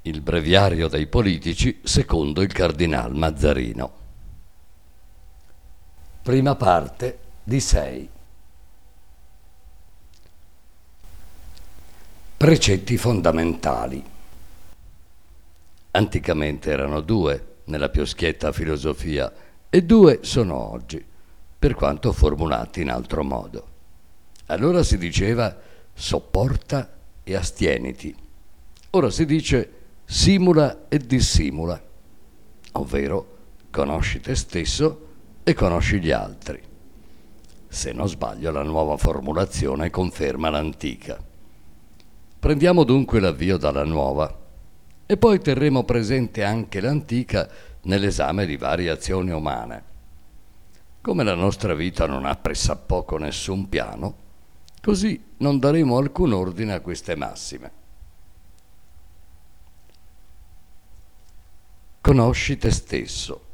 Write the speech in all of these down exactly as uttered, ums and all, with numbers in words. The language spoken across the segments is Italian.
Il breviario dei politici secondo il cardinal Mazzarino. Prima parte di sei. Precetti fondamentali. Anticamente erano due nella più schietta filosofia e due sono oggi, per quanto formulati in altro modo. Allora si diceva sopporta e astieniti. Ora si dice simula e dissimula, ovvero conosci te stesso e conosci gli altri. Se non sbaglio, la nuova formulazione conferma l'antica. Prendiamo dunque l'avvio dalla nuova e poi terremo presente anche l'antica nell'esame di varie azioni umane. Come la nostra vita non ha pressappoco nessun piano, così non daremo alcun ordine a queste massime. Conosci te stesso.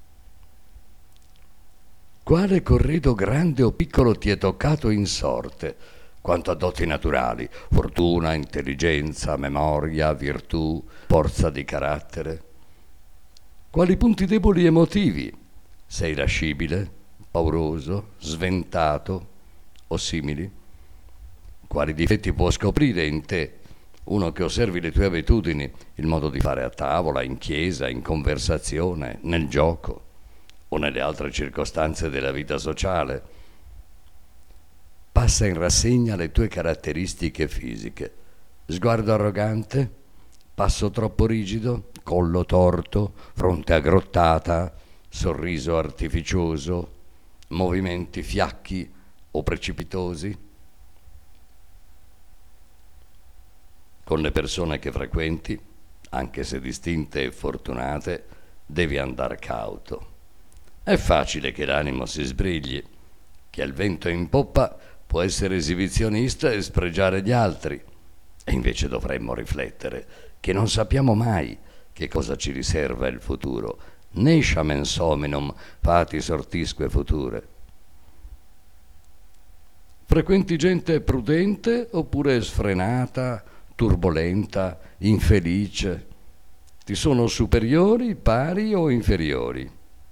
Quale corredo grande o piccolo ti è toccato in sorte, quanto a doti naturali, fortuna, intelligenza, memoria, virtù, forza di carattere? Quali punti deboli emotivi? Sei irascibile, pauroso, sventato o simili? Quali difetti può scoprire in te uno che osservi le tue abitudini, il modo di fare a tavola, in chiesa, in conversazione, nel gioco o nelle altre circostanze della vita sociale? Passa in rassegna le tue caratteristiche fisiche. Sguardo arrogante, passo troppo rigido, collo torto, fronte aggrottata, sorriso artificioso, movimenti fiacchi o precipitosi? Con le persone che frequenti, anche se distinte e fortunate, devi andar cauto. È facile che l'animo si sbrigli, che al vento in poppa può essere esibizionista e spregiare gli altri. E invece dovremmo riflettere che non sappiamo mai che cosa ci riserva il futuro. Nesciam hominum fatis sortisque future. Frequenti gente prudente oppure sfrenata, turbolenta, infelice? Ti sono superiori, pari o inferiori?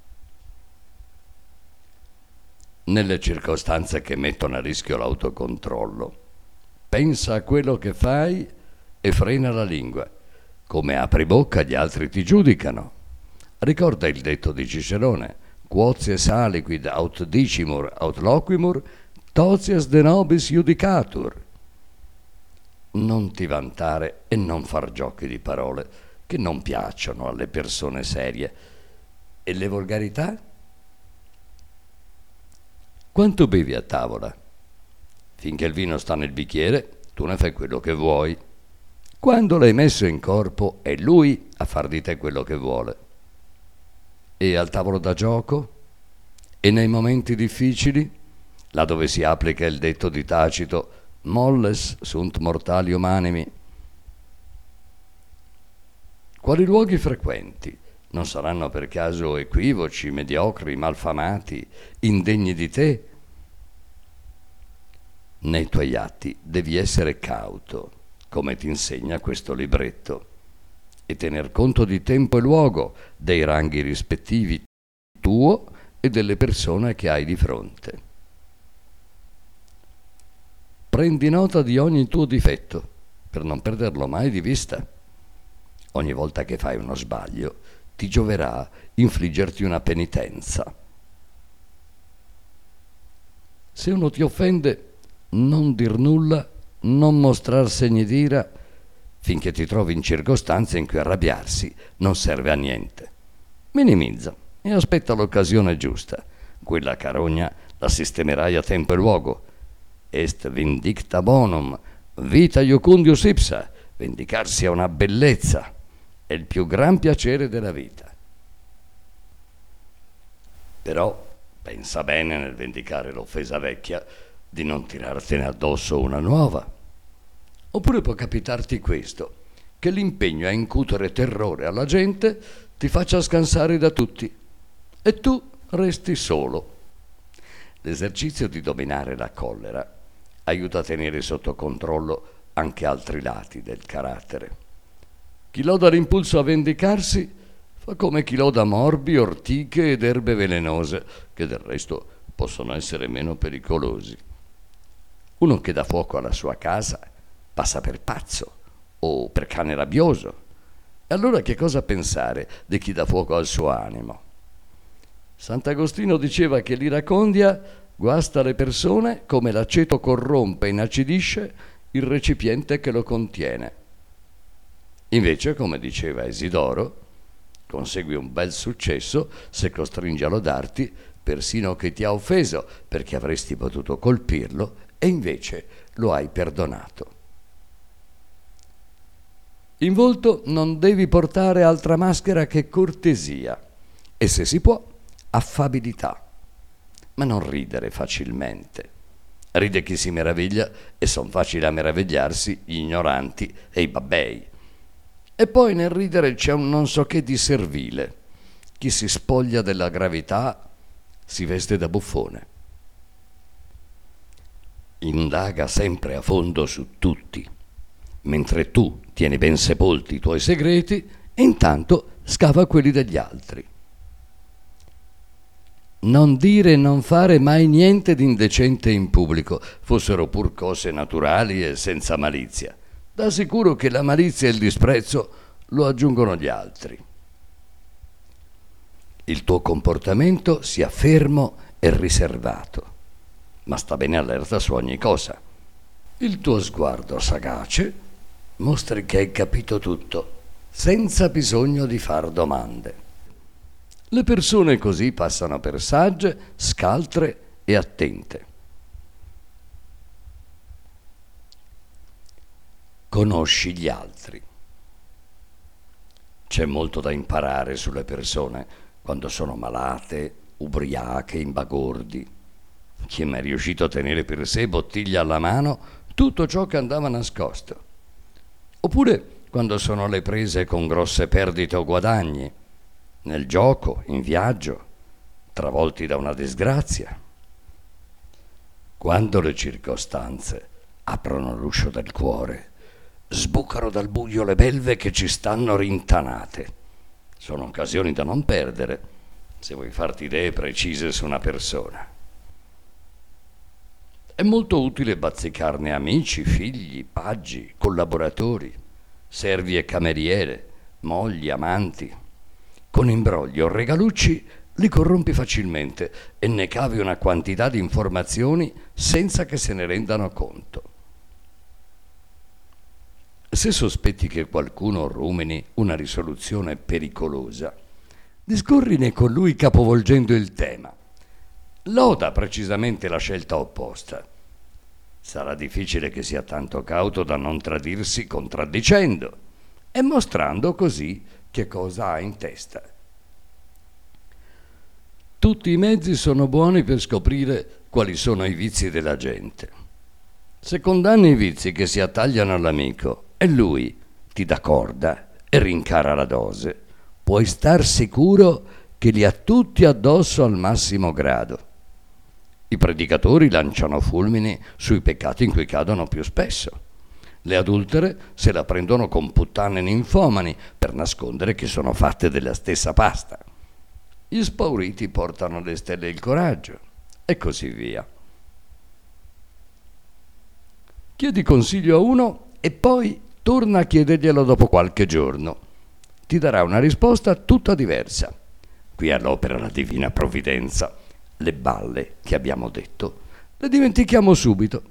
Nelle circostanze che mettono a rischio l'autocontrollo, pensa a quello che fai e frena la lingua. Come apri bocca gli altri ti giudicano. Ricorda il detto di Cicerone: quotie saliquid aut dicimur aut loquimur, totias de nobis judicatur. Non ti vantare e non far giochi di parole che non piacciono alle persone serie. E le volgarità? Quanto bevi a tavola? Finché il vino sta nel bicchiere, tu ne fai quello che vuoi. Quando l'hai messo in corpo, è lui a far di te quello che vuole. E al tavolo da gioco? E nei momenti difficili? Là dove si applica il detto di Tacito molles sunt mortalium animi. Quali luoghi frequenti? Non saranno per caso equivoci, mediocri, malfamati, indegni di te? Nei tuoi atti devi essere cauto, come ti insegna questo libretto, e tener conto di tempo e luogo, dei ranghi rispettivi tuo e delle persone che hai di fronte. Prendi nota di ogni tuo difetto, per non perderlo mai di vista. Ogni volta che fai uno sbaglio, ti gioverà infliggerti una penitenza. Se uno ti offende, non dir nulla, non mostrar segni d'ira, finché ti trovi in circostanze in cui arrabbiarsi non serve a niente. Minimizza e aspetta l'occasione giusta. Quella carogna la sistemerai a tempo e luogo. Est vindicta bonum, vita iucundius ipsa. Vendicarsi è una bellezza, è il più gran piacere della vita. Però pensa bene nel vendicare l'offesa vecchia di non tirartene addosso una nuova. Oppure può capitarti questo, che l'impegno a incutere terrore alla gente ti faccia scansare da tutti e tu resti solo. L'esercizio di dominare la collera aiuta a tenere sotto controllo anche altri lati del carattere. Chi loda l'impulso a vendicarsi fa come chi loda morbi, ortiche ed erbe velenose, che del resto possono essere meno pericolosi. Uno che dà fuoco alla sua casa passa per pazzo o per cane rabbioso. E allora che cosa pensare di chi dà fuoco al suo animo? Sant'Agostino diceva che l'iracondia guasta le persone come l'aceto corrompe e inacidisce il recipiente che lo contiene. Invece, come diceva Isidoro, consegui un bel successo se costringi a lodarti persino che ti ha offeso, perché avresti potuto colpirlo e invece lo hai perdonato. In volto non devi portare altra maschera che cortesia e, se si può, affabilità, ma non ridere facilmente. Ride chi si meraviglia e son facili a meravigliarsi gli ignoranti e i babbei. E poi nel ridere c'è un non so che di servile. Chi si spoglia della gravità si veste da buffone. Indaga sempre a fondo su tutti, mentre tu tieni ben sepolti i tuoi segreti e intanto scava quelli degli altri. Non dire e non fare mai niente di indecente in pubblico, fossero pur cose naturali e senza malizia. Da sicuro che la malizia e il disprezzo lo aggiungono gli altri. Il tuo comportamento sia fermo e riservato, ma sta bene allerta su ogni cosa. Il tuo sguardo sagace mostri che hai capito tutto, senza bisogno di far domande. Le persone così passano per sagge, scaltre e attente. Conosci gli altri. C'è molto da imparare sulle persone quando sono malate, ubriache, imbagordi. Chi è mai riuscito a tenere per sé, bottiglia alla mano, tutto ciò che andava nascosto? Oppure quando sono alle prese con grosse perdite o guadagni, nel gioco, in viaggio, travolti da una disgrazia. Quando le circostanze aprono l'uscio del cuore, sbucano dal buio le belve che ci stanno rintanate. Sono occasioni da non perdere se vuoi farti idee precise su una persona. È molto utile bazzicarne amici, figli, paggi, collaboratori, servi e cameriere, mogli, amanti. Con imbrogli o regalucci li corrompi facilmente e ne cavi una quantità di informazioni senza che se ne rendano conto. Se sospetti che qualcuno rumini una risoluzione pericolosa, discorrine con lui capovolgendo il tema. Loda precisamente la scelta opposta. Sarà difficile che sia tanto cauto da non tradirsi contraddicendo e mostrando così che cosa ha in testa. Tutti i mezzi sono buoni per scoprire quali sono i vizi della gente. Se condanni i vizi che si attagliano all'amico e lui ti dà corda e rincara la dose, puoi star sicuro che li ha tutti addosso al massimo grado. I predicatori lanciano fulmini sui peccati in cui cadono più spesso. Le adultere se la prendono con puttane ninfomani per nascondere che sono fatte della stessa pasta. Gli spauriti portano alle stelle il coraggio e così via. Chiedi consiglio a uno e poi torna a chiederglielo dopo qualche giorno. Ti darà una risposta tutta diversa. Qui all'opera la divina provvidenza. Le balle che abbiamo detto le dimentichiamo subito.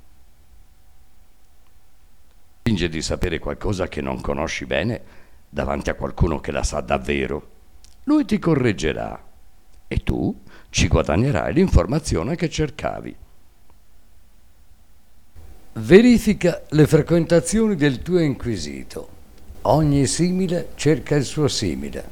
Finge di sapere qualcosa che non conosci bene davanti a qualcuno che la sa davvero. Lui ti correggerà e tu ci guadagnerai l'informazione che cercavi. Verifica le frequentazioni del tuo inquisito. Ogni simile cerca il suo simile.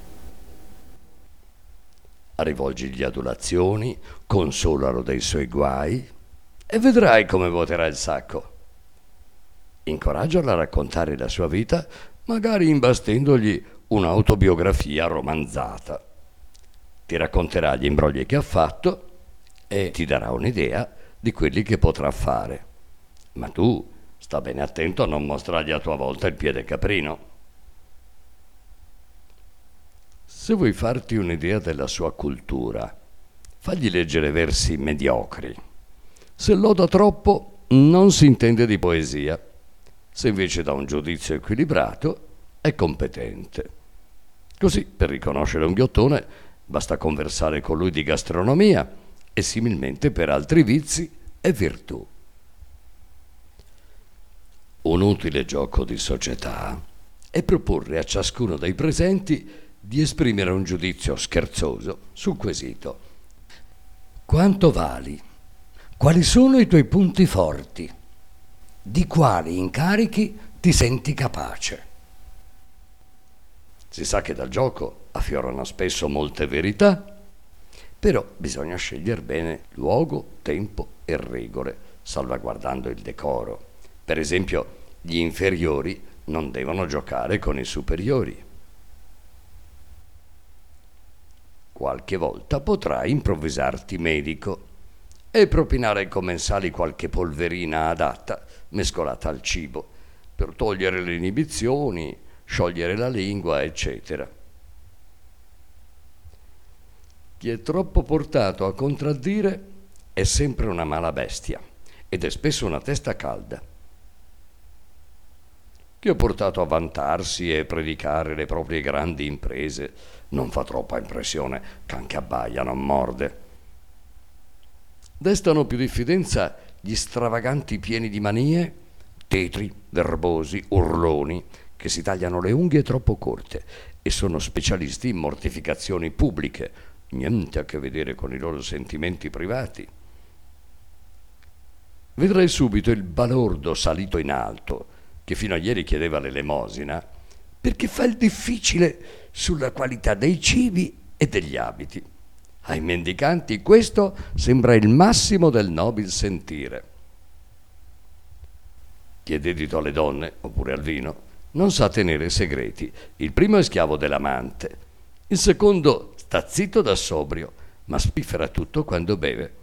Rivolgigli adulazioni, consolalo dei suoi guai e vedrai come vuoterà il sacco. Incoraggialo a raccontare la sua vita, magari imbastendogli un'autobiografia romanzata. Ti racconterà gli imbrogli che ha fatto e ti darà un'idea di quelli che potrà fare. Ma tu sta bene attento a non mostrargli a tua volta il piede caprino. Se vuoi farti un'idea della sua cultura, fagli leggere versi mediocri. Se loda troppo, non si intende di poesia. Se invece dà un giudizio equilibrato, è competente. Così, per riconoscere un ghiottone, basta conversare con lui di gastronomia e similmente per altri vizi e virtù. Un utile gioco di società è proporre a ciascuno dei presenti di esprimere un giudizio scherzoso sul quesito: quanto vali? Quali sono i tuoi punti forti? Di quali incarichi ti senti capace? Si sa che dal gioco affiorano spesso molte verità, però bisogna scegliere bene luogo, tempo e regole, salvaguardando il decoro. Per esempio, gli inferiori non devono giocare con i superiori. Qualche volta potrai improvvisarti medico e propinare ai commensali qualche polverina adatta mescolata al cibo per togliere le inibizioni, sciogliere la lingua, eccetera. Chi è troppo portato a contraddire è sempre una mala bestia ed è spesso una testa calda. Chi è portato a vantarsi e predicare le proprie grandi imprese non fa troppa impressione, can che abbaia non morde. Destano più diffidenza gli stravaganti pieni di manie, tetri, verbosi, urloni, che si tagliano le unghie troppo corte e sono specialisti in mortificazioni pubbliche, niente a che vedere con i loro sentimenti privati. Vedrai subito il balordo salito in alto, che fino a ieri chiedeva l'elemosina, perché fa il difficile sulla qualità dei cibi e degli abiti. Ai mendicanti questo sembra il massimo del nobil sentire. Chi è dedito alle donne, oppure al vino, non sa tenere segreti. Il primo è schiavo dell'amante, il secondo sta zitto da sobrio, ma spiffera tutto quando beve.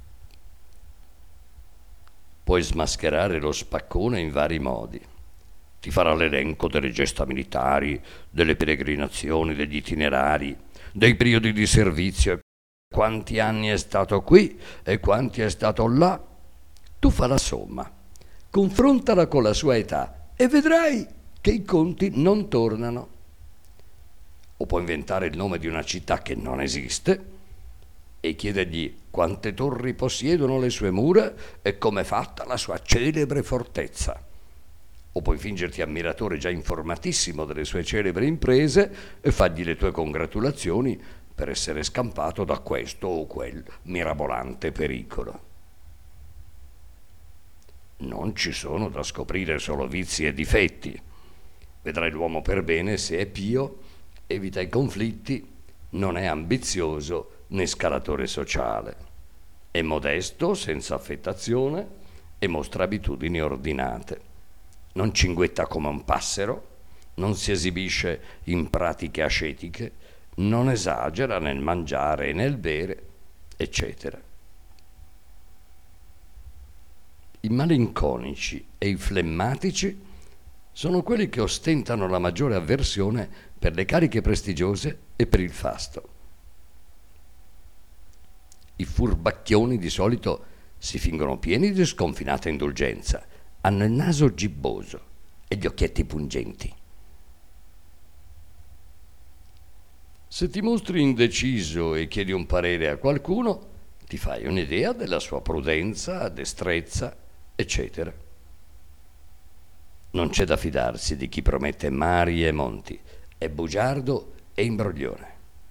Puoi smascherare lo spaccone in vari modi. Ti farà l'elenco delle gesta militari, delle peregrinazioni, degli itinerari, dei periodi di servizio, quanti anni è stato qui e quanti è stato là. Tu fa la somma, confrontala con la sua età e vedrai che i conti non tornano. O puoi inventare il nome di una città che non esiste e chiedergli quante torri possiedono le sue mura e com'è fatta la sua celebre fortezza. O puoi fingerti ammiratore già informatissimo delle sue celebri imprese e fargli le tue congratulazioni per essere scampato da questo o quel mirabolante pericolo. Non ci sono da scoprire solo vizi e difetti. Vedrai l'uomo per bene se è pio, evita i conflitti, non è ambizioso né scalatore sociale. È modesto, senza affettazione e mostra abitudini ordinate. Non cinguetta come un passero, non si esibisce in pratiche ascetiche, non esagera nel mangiare e nel bere, eccetera. I malinconici e i flemmatici sono quelli che ostentano la maggiore avversione per le cariche prestigiose e per il fasto. I furbacchioni di solito si fingono pieni di sconfinata indulgenza, hanno il naso gibboso e gli occhietti pungenti. Se ti mostri indeciso e chiedi un parere a qualcuno, ti fai un'idea della sua prudenza, destrezza, eccetera. Non c'è da fidarsi di chi promette mari e monti, è bugiardo e imbroglione.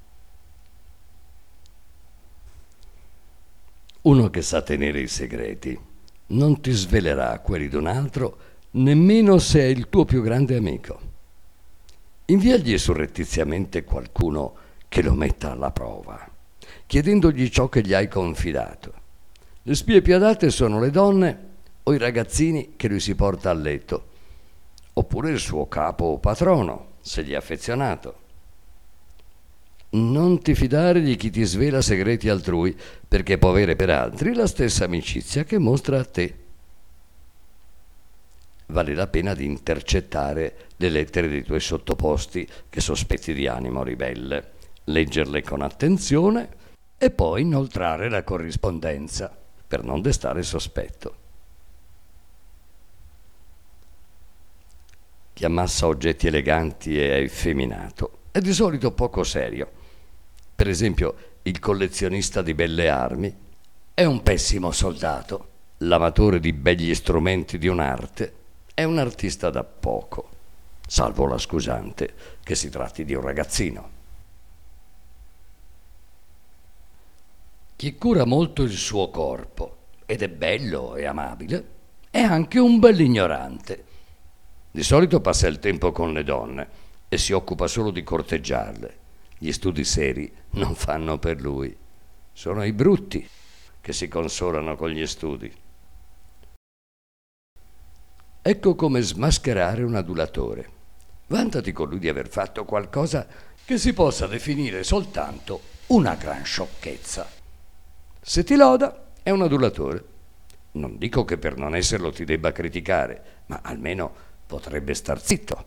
Uno che sa tenere i segreti non ti svelerà quelli d'un altro, nemmeno se è il tuo più grande amico. Inviagli surrettiziamente qualcuno che lo metta alla prova, chiedendogli ciò che gli hai confidato. Le spie più adatte sono le donne o i ragazzini che lui si porta a letto, oppure il suo capo o patrono, se gli è affezionato. Non ti fidare di chi ti svela segreti altrui, perché può avere per altri la stessa amicizia che mostra a te. Vale la pena di intercettare le lettere dei tuoi sottoposti che sospetti di animo ribelle leggerle con attenzione e poi inoltrare la corrispondenza per non destare sospetto. Chi ammassa oggetti eleganti è effeminato, è di solito poco serio. Per esempio, il collezionista di belle armi è un pessimo soldato. L'amatore di begli strumenti di un'arte è un artista da poco, salvo la scusante che si tratti di un ragazzino. Chi cura molto il suo corpo ed è bello e amabile è anche un bell'ignorante. Di solito passa il tempo con le donne e si occupa solo di corteggiarle. Gli studi seri non fanno per lui. Sono i brutti che si consolano con gli studi. Ecco come smascherare un adulatore. Vantati con lui di aver fatto qualcosa che si possa definire soltanto una gran sciocchezza. Se ti loda, è un adulatore. Non dico che per non esserlo ti debba criticare, ma almeno potrebbe star zitto.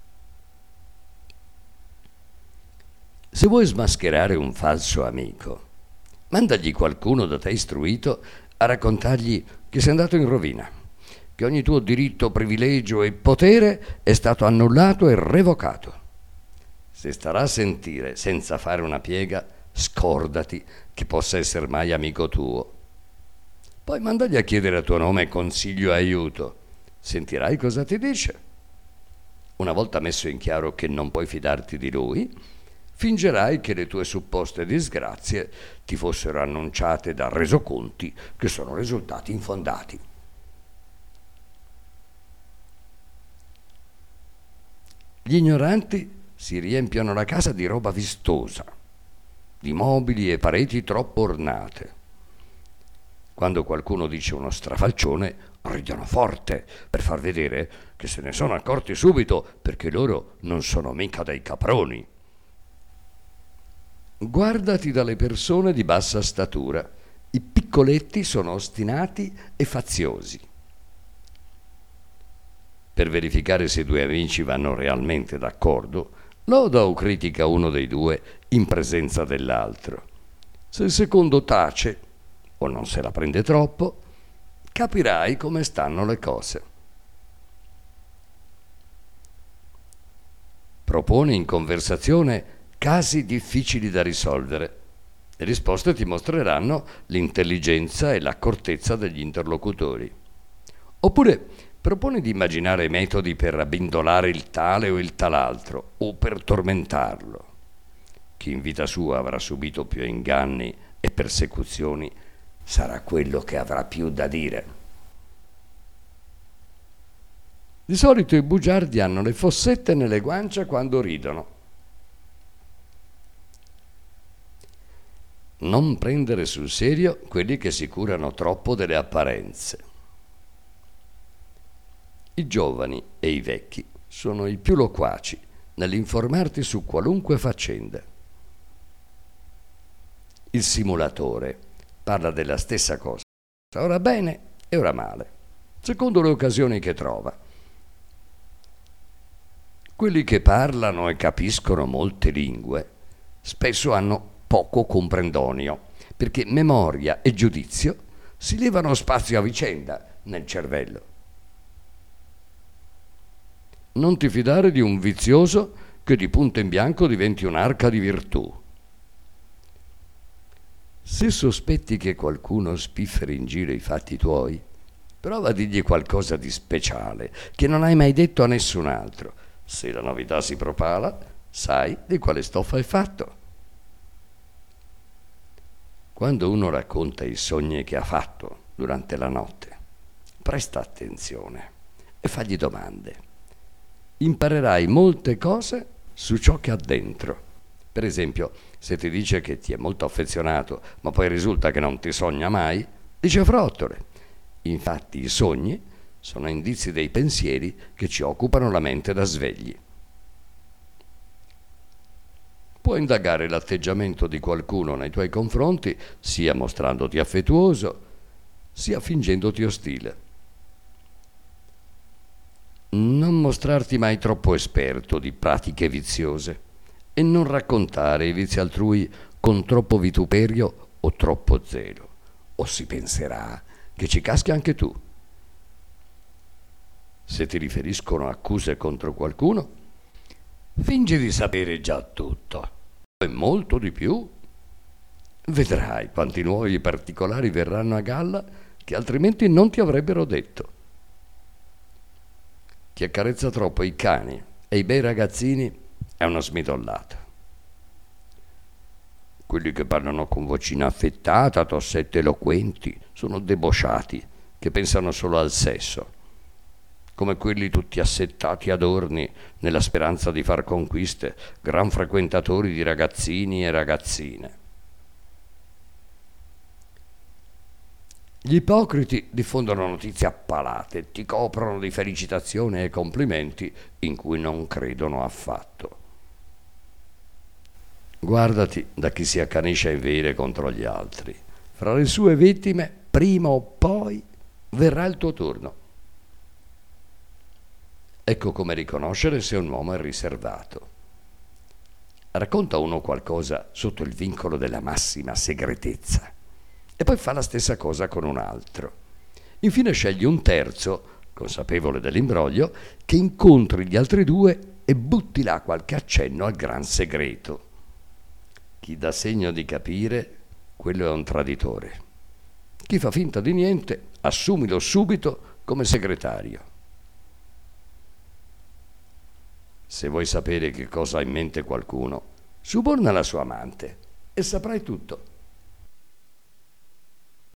Se vuoi smascherare un falso amico, mandagli qualcuno da te istruito a raccontargli che sei andato in rovina, che ogni tuo diritto, privilegio e potere è stato annullato e revocato. Se starà a sentire senza fare una piega, scordati che possa essere mai amico tuo. Poi mandagli a chiedere a tuo nome consiglio e aiuto. Sentirai cosa ti dice. Una volta messo in chiaro che non puoi fidarti di lui, fingerai che le tue supposte disgrazie ti fossero annunciate da resoconti che sono risultati infondati. Gli ignoranti si riempiono la casa di roba vistosa, di mobili e pareti troppo ornate. Quando qualcuno dice uno strafalcione, ridono forte per far vedere che se ne sono accorti subito, perché loro non sono mica dei caproni. Guardati dalle persone di bassa statura. I piccoletti sono ostinati e faziosi. Per verificare se i due amici vanno realmente d'accordo, loda o critica uno dei due in presenza dell'altro. Se il secondo tace o non se la prende troppo, capirai come stanno le cose. Proponi in conversazione casi difficili da risolvere. Le risposte ti mostreranno l'intelligenza e l'accortezza degli interlocutori. Oppure proponi di immaginare metodi per abbindolare il tale o il tal'altro, o per tormentarlo. Chi in vita sua avrà subito più inganni e persecuzioni sarà quello che avrà più da dire. Di solito i bugiardi hanno le fossette nelle guance quando ridono. Non prendere sul serio quelli che si curano troppo delle apparenze. I giovani e i vecchi sono i più loquaci nell'informarti su qualunque faccenda. Il simulatore parla della stessa cosa, ora bene e ora male, secondo le occasioni che trova. Quelli che parlano e capiscono molte lingue spesso hanno poco comprendonio, perché memoria e giudizio si levano spazio a vicenda nel cervello. Non ti fidare di un vizioso che di punto in bianco diventi un'arca di virtù. Se sospetti che qualcuno spifferi in giro i fatti tuoi, prova a dirgli qualcosa di speciale che non hai mai detto a nessun altro. Se la novità si propala, sai di quale stoffa è fatto. Quando uno racconta i sogni che ha fatto durante la notte, presta attenzione e fagli domande. Imparerai molte cose su ciò che ha dentro. Per esempio, se ti dice che ti è molto affezionato, ma poi risulta che non ti sogna mai, dice frottole. Infatti i sogni sono indizi dei pensieri che ci occupano la mente da svegli. Puoi indagare l'atteggiamento di qualcuno nei tuoi confronti, sia mostrandoti affettuoso, sia fingendoti ostile. Non mostrarti mai troppo esperto di pratiche viziose. e non raccontare i vizi altrui con troppo vituperio o troppo zelo, o si penserà che ci caschi anche tu. Se ti riferiscono accuse contro qualcuno, fingi di sapere già tutto e molto di più. Vedrai quanti nuovi particolari verranno a galla che altrimenti non ti avrebbero detto. Chi accarezza troppo i cani e i bei ragazzini è una smidollata. Quelli che parlano con vocina affettata, tossette eloquenti, sono debosciati che pensano solo al sesso, come quelli tutti assettati adorni nella speranza di far conquiste, gran frequentatori di ragazzini e ragazzine. Gli ipocriti diffondono notizie appalate, ti coprono di felicitazioni e complimenti in cui non credono affatto. Guardati da chi si accanisce a inveire contro gli altri. Fra le sue vittime, prima o poi, verrà il tuo turno. Ecco come riconoscere se un uomo è riservato. Racconta uno qualcosa sotto il vincolo della massima segretezza e poi fa la stessa cosa con un altro. Infine scegli un terzo, consapevole dell'imbroglio, che incontri gli altri due e butti là qualche accenno al gran segreto. Chi dà segno di capire, quello è un traditore. Chi fa finta di niente, assumilo subito come segretario. Se vuoi sapere che cosa ha in mente qualcuno, suborna la sua amante e saprai tutto.